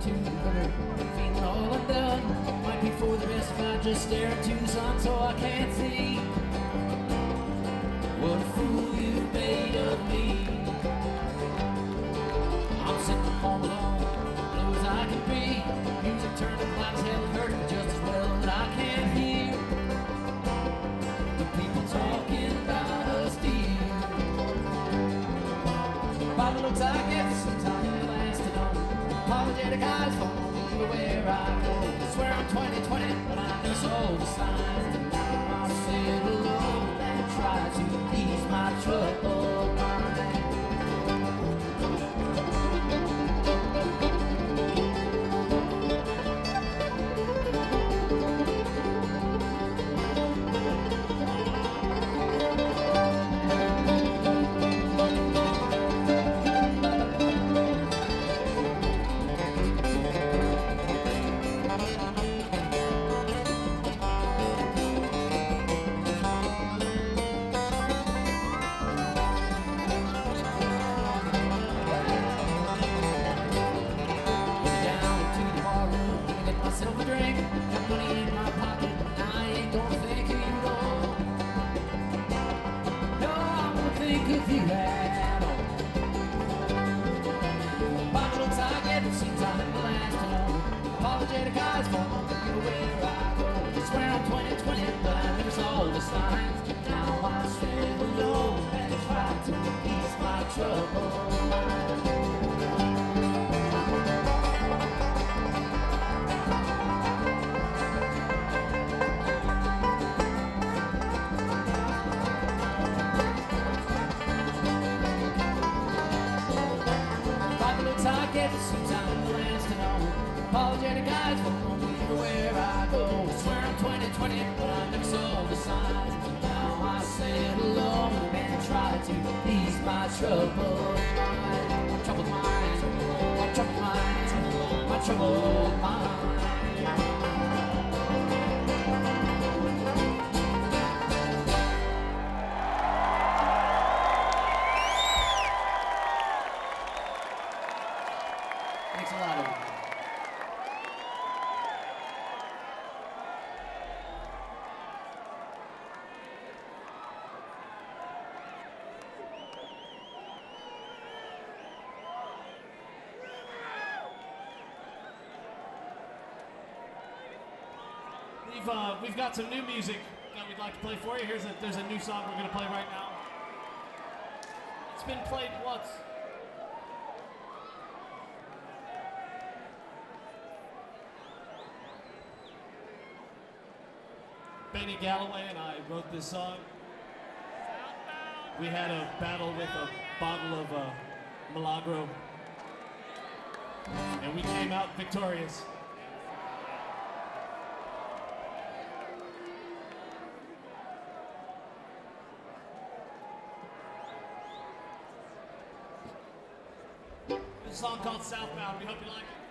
to the river, feeling all undone. Might be for the best if I just stare into the sun so I can't see what a fool you made of me. I'm sitting home alone, blue as I can be. Music turning loud as hell, hurting me just as well that I can't hear the people talking about us, dear. By the looks I get, sometimes it lasted on. Apologetic eyes follow me where I go. I swear I'm 2020, but I never saw the signs. And now I sit alone and try to ease my troubled mind. Myself a drink, got money in my pocket, and I ain't gonna think of you at all. No, I'm gonna think of you at all. By the looks I get, it seems I never last alone. Apologetic eyes follow me where I go. I swear I'm 2020, but I never saw the signs. Now I stand alone and try to ease my troubled mind. I get it seems I'm the last to know. Apologetic eyes won't leave where I go. I swear I'm 2020, but I never saw the signs. Now I sit alone and try to ease my troubled mind. My troubled mind, my troubled mind, my troubled mind. Thanks a lot, everyone. We've got some new music that we'd like to play for you. There's a new song we're going to play right now. It's been played once. Benny Galloway and I wrote this song. We had a battle with a bottle of Milagro, and we came out victorious. There's a song called Southbound. We hope you like it.